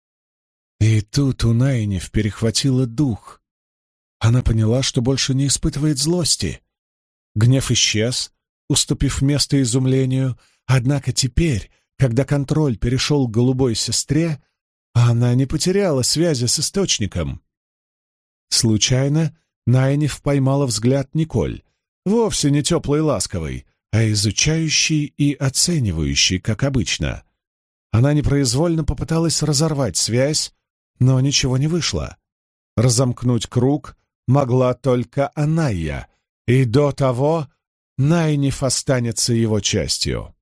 И тут у Найниф перехватило дух. Она поняла, что больше не испытывает злости. Гнев исчез, уступив место изумлению, однако теперь, когда контроль перешел к голубой сестре, она не потеряла связи с источником. Случайно Найниф поймала взгляд Николь, вовсе не теплый и ласковый, а изучающий и оценивающий, как обычно. Она непроизвольно попыталась разорвать связь, но ничего не вышло. Разомкнуть круг могла только Аная, и до того Найниф останется его частью.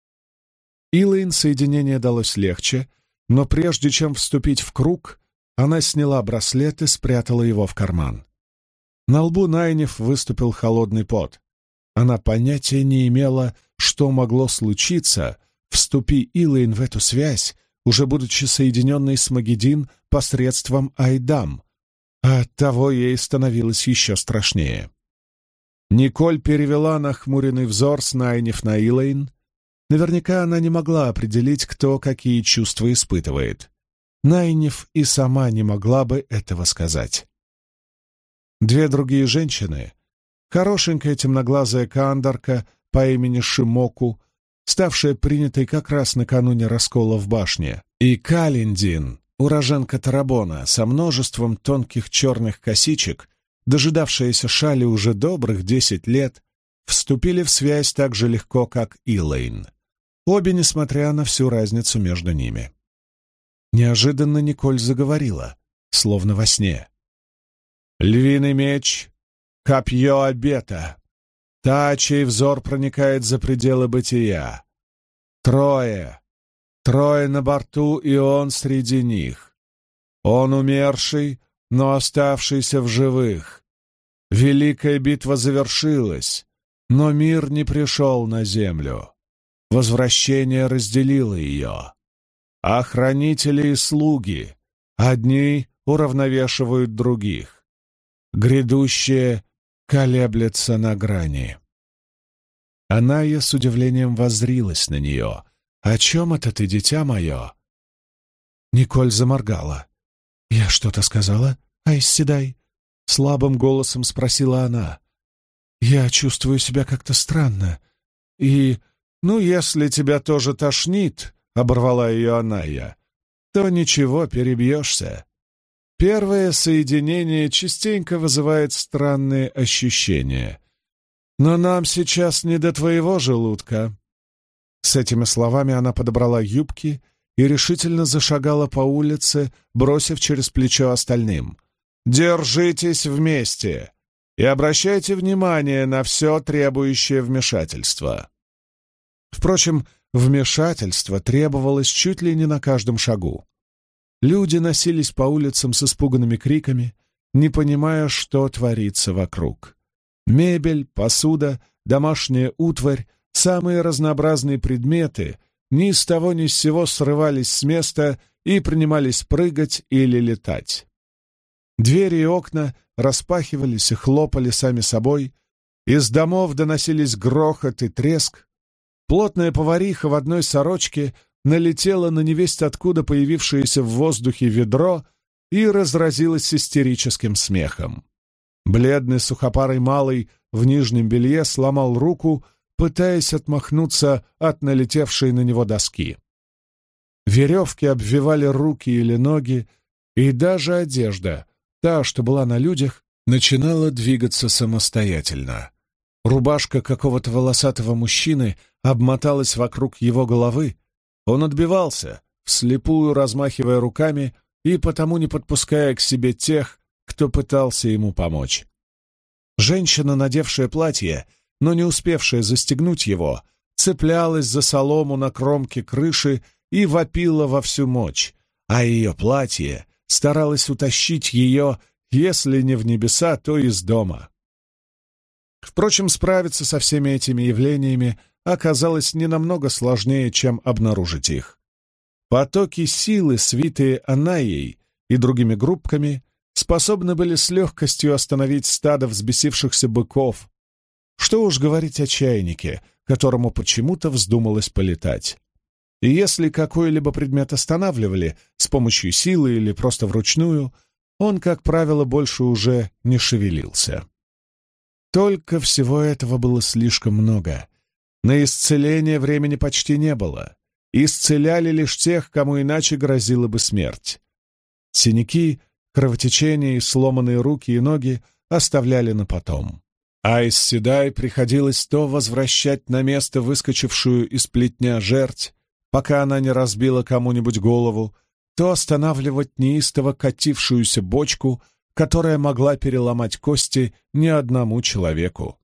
Илэйн соединение далось легче, но прежде чем вступить в круг, она сняла браслет и спрятала его в карман. На лбу Найниф выступил холодный пот. Она понятия не имела, что могло случиться, вступи Илэйн в эту связь, уже будучи соединенной с Магедин посредством Айдам, а оттого ей становилось еще страшнее. Николь перевела нахмуренный взор с Найниф на Илэйн. наверняка она не могла определить, кто какие чувства испытывает. Найниф и сама не могла бы этого сказать. Две другие женщины, хорошенькая темноглазая кандарка по имени Шимоку, ставшая принятой как раз накануне раскола в башне, и Калиндин, уроженка Тарабона, со множеством тонких черных косичек, дожидавшаяся Шали уже добрых 10 лет, вступили в связь так же легко, как Илэйн. Обе, несмотря на всю разницу между ними. Неожиданно Николь заговорила, словно во сне. «Львиный меч, копье обета, та, чей взор проникает за пределы бытия. Трое на борту, и он среди них. Он умерший, но оставшийся в живых. Великая битва завершилась, но мир не пришел на землю. Возвращение разделило ее. А хранители и слуги, одни уравновешивают других. Грядущее колеблется на грани». Аная с удивлением воззрилась на нее. «О чем это ты, дитя мое?» Николь заморгала. «Я что-то сказала, Айс Седай?» — слабым голосом спросила она. «Я чувствую себя как-то странно. И, если тебя тоже тошнит, — оборвала ее Аная, — то ничего, перебьешься. Первое соединение частенько вызывает странные ощущения. Но нам сейчас не до твоего желудка». С этими словами она подобрала юбки и решительно зашагала по улице, бросив через плечо остальным. «Держитесь вместе и обращайте внимание на все требующее вмешательства». Впрочем, вмешательство требовалось чуть ли не на каждом шагу. Люди носились по улицам с испуганными криками, не понимая, что творится вокруг. Мебель, посуда, домашняя утварь, самые разнообразные предметы ни с того ни с сего срывались с места и принимались прыгать или летать. Двери и окна распахивались и хлопали сами собой, из домов доносились грохот и треск. Плотная повариха в одной сорочке налетела на невесть откуда появившееся в воздухе ведро и разразилась истерическим смехом. Бледный сухопарый малый в нижнем белье сломал руку, пытаясь отмахнуться от налетевшей на него доски. Веревки обвивали руки или ноги, и даже одежда, та, что была на людях, начинала двигаться самостоятельно. Рубашка какого-то волосатого мужчины обмоталась вокруг его головы. Он отбивался, вслепую размахивая руками и потому не подпуская к себе тех, кто пытался ему помочь. Женщина, надевшая платье, но не успевшая застегнуть его, цеплялась за солому на кромке крыши и вопила во всю мощь, а ее платье старалось утащить ее, если не в небеса, то из дома. Впрочем, справиться со всеми этими явлениями оказалось не намного сложнее, чем обнаружить их. Потоки силы, свитые Анаей и другими группками, способны были с легкостью остановить стадо взбесившихся быков. Что уж говорить о чайнике, которому почему-то вздумалось полетать. И если какой-либо предмет останавливали с помощью силы или просто вручную, он, как правило, больше уже не шевелился. Только всего этого было слишком много. На исцеление времени почти не было. Исцеляли лишь тех, кому иначе грозила бы смерть. Синяки, кровотечение и сломанные руки и ноги оставляли на потом. Айс Седай приходилось то возвращать на место выскочившую из плетня жерть, пока она не разбила кому-нибудь голову, то останавливать неистово катившуюся бочку, которая могла переломать кости не одному человеку.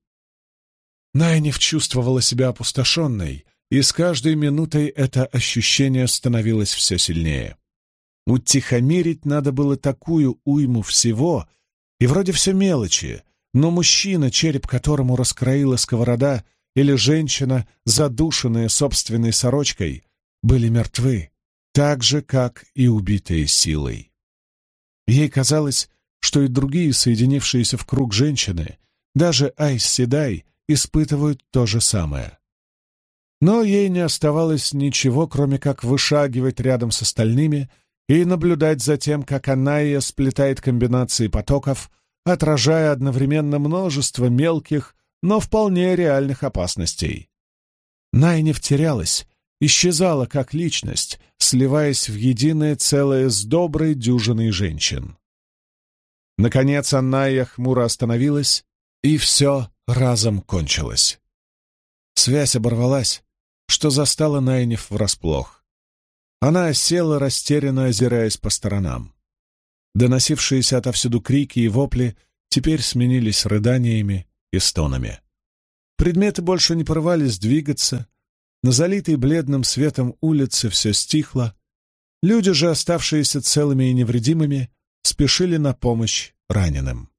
Найниф чувствовала себя опустошенной, и с каждой минутой это ощущение становилось все сильнее. Утихомирить надо было такую уйму всего, и вроде все мелочи, но мужчина, череп которому раскроила сковорода, или женщина, задушенная собственной сорочкой, были мертвы, так же, как и убитые силой. Ей казалось, что и другие соединившиеся в круг женщины, даже Айс Седай, испытывают то же самое. Но ей не оставалось ничего, кроме как вышагивать рядом с остальными и наблюдать за тем, как Анайя сплетает комбинации потоков, отражая одновременно множество мелких, но вполне реальных опасностей. Найниф терялась, исчезала как личность, сливаясь в единое целое с доброй дюжиной женщин. Наконец Анайя хмуро остановилась, и все разом кончилось. Связь оборвалась, что застало Найниф врасплох. Она села, растерянно озираясь по сторонам. Доносившиеся отовсюду крики и вопли теперь сменились рыданиями и стонами. Предметы больше не порывались двигаться, на залитой бледным светом улице все стихло, люди же, оставшиеся целыми и невредимыми, спешили на помощь раненым.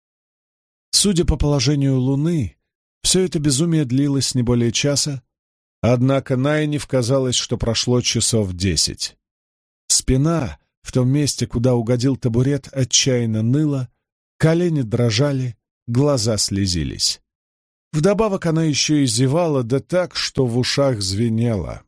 Судя по положению луны, все это безумие длилось не более часа, однако Найниф казалось, что прошло часов 10. Спина в том месте, куда угодил табурет, отчаянно ныла, колени дрожали, глаза слезились. Вдобавок она еще и зевала, да так, что в ушах звенело.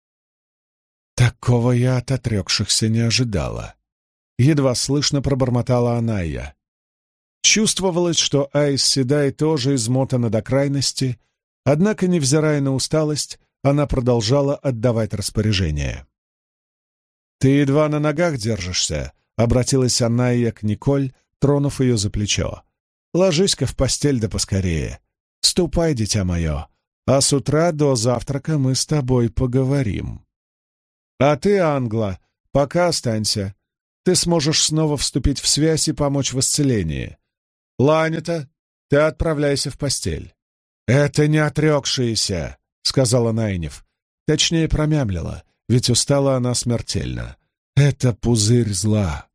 Такого я от отрекшихся не ожидала. Едва слышно пробормотала Анайя. Чувствовалось, что Айс Седай тоже измотана до крайности, однако, невзирая на усталость, она продолжала отдавать распоряжения. «Ты едва на ногах держишься», — обратилась Анайя к Николь, тронув ее за плечо. «Ложись-ка в постель да поскорее. Ступай, дитя мое, а с утра до завтрака мы с тобой поговорим. А ты, Англа, пока останься. Ты сможешь снова вступить в связь и помочь в исцелении. Ланита, ты отправляйся в постель». «Это не отрекшиеся», — сказала Найниф. Точнее, промямлила, ведь устала она смертельно. «Это пузырь зла».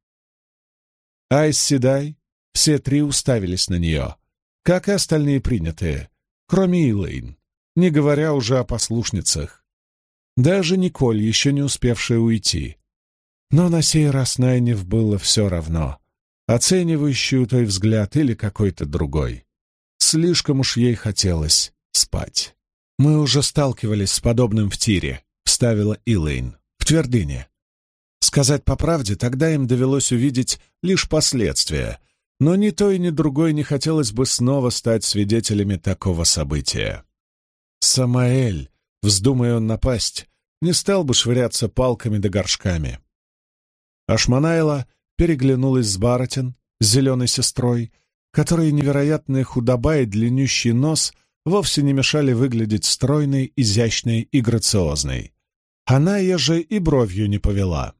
Айс Седай, все три уставились на нее, как и остальные принятые, кроме Илэйн, не говоря уже о послушницах. Даже Николь, еще не успевшая уйти. Но на сей раз Найниф было все равно, оценивающий у той взгляд или какой-то другой. Слишком уж ей хотелось спать. «Мы уже сталкивались с подобным в тире», — вставила Илэйн, — «в твердыне. Сказать по правде, тогда им довелось увидеть лишь последствия, но ни той, ни другой не хотелось бы снова стать свидетелями такого события. Самаэль, вздумая он напасть, не стал бы швыряться палками да горшками». Ашманайла переглянулась с Баратин, с зеленой сестрой, которой невероятная худоба и длиннющий нос вовсе не мешали выглядеть стройной, изящной и грациозной. Она ее же и бровью не повела.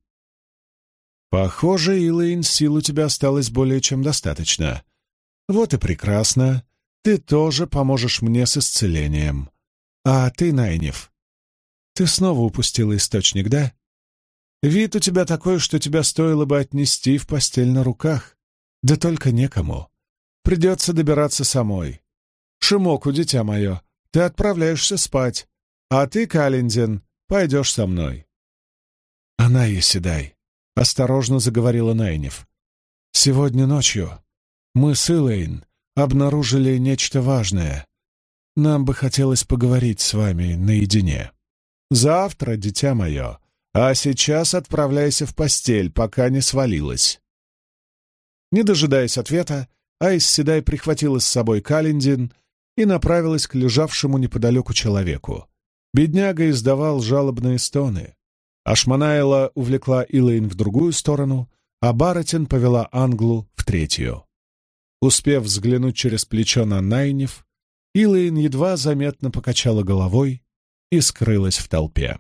«Похоже, Илэйн, сил у тебя осталось более чем достаточно. Вот и прекрасно. Ты тоже поможешь мне с исцелением. А ты, Найниф, ты снова упустила источник, да? Вид у тебя такой, что тебя стоило бы отнести в постель на руках. Да только некому. Придется добираться самой. Шимоку, дитя мое, ты отправляешься спать, а ты, Календин, пойдешь со мной». «Анайя Седай», — осторожно заговорила Найниф. «Сегодня ночью мы с Илэйн обнаружили нечто важное. Нам бы хотелось поговорить с вами наедине. Завтра, дитя мое, а сейчас отправляйся в постель, пока не свалилась». Не дожидаясь ответа, Айс Седай прихватила с собой Календин и направилась к лежавшему неподалеку человеку. Бедняга издавал жалобные стоны. Ашманайла увлекла Илэйн в другую сторону, а Баратин повела Англу в третью. Успев взглянуть через плечо на Найниф, Илэйн едва заметно покачала головой и скрылась в толпе.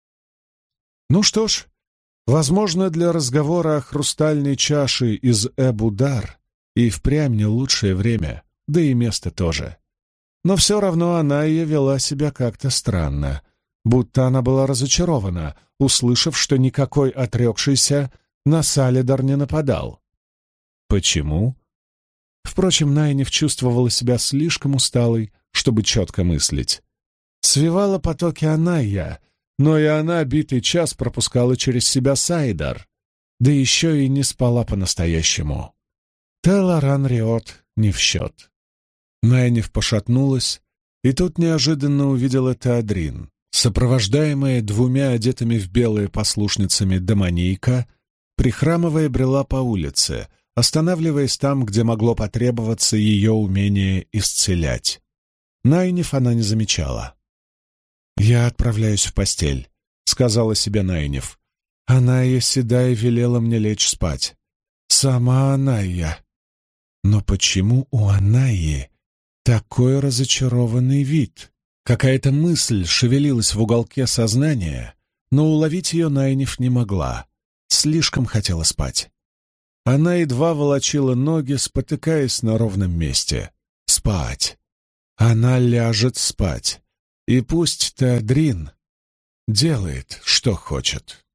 Ну что ж, возможно, для разговора о хрустальной чаше из Эбудар и впрямь не лучшее время, да и место тоже. Но все равно она ее вела себя как-то странно, будто она была разочарована, услышав, что никакой отрекшийся на Салидар не нападал. Почему? Впрочем, Найниф чувствовала себя слишком усталой, чтобы четко мыслить. Свивала потоки Анайя, но и она битый час пропускала через себя Сайдар, да еще и не спала по-настоящему. Теларан Риот не в счет. Найниф пошатнулась, и тут неожиданно увидела Теодрин, Сопровождаемая двумя одетыми в белые послушницами домонийка, прихрамывая, брела по улице, останавливаясь там, где могло потребоваться ее умение исцелять. Найниф она не замечала. «Я отправляюсь в постель», — сказала себе Найниф. «Аная Седай велела мне лечь спать. Сама Аная. Но почему у Анаи такой разочарованный вид?» Какая-то мысль шевелилась в уголке сознания, но уловить ее Найниф не могла. Слишком хотела спать. Она едва волочила ноги, спотыкаясь на ровном месте. Спать. Она ляжет спать. И пусть Теодрин делает, что хочет.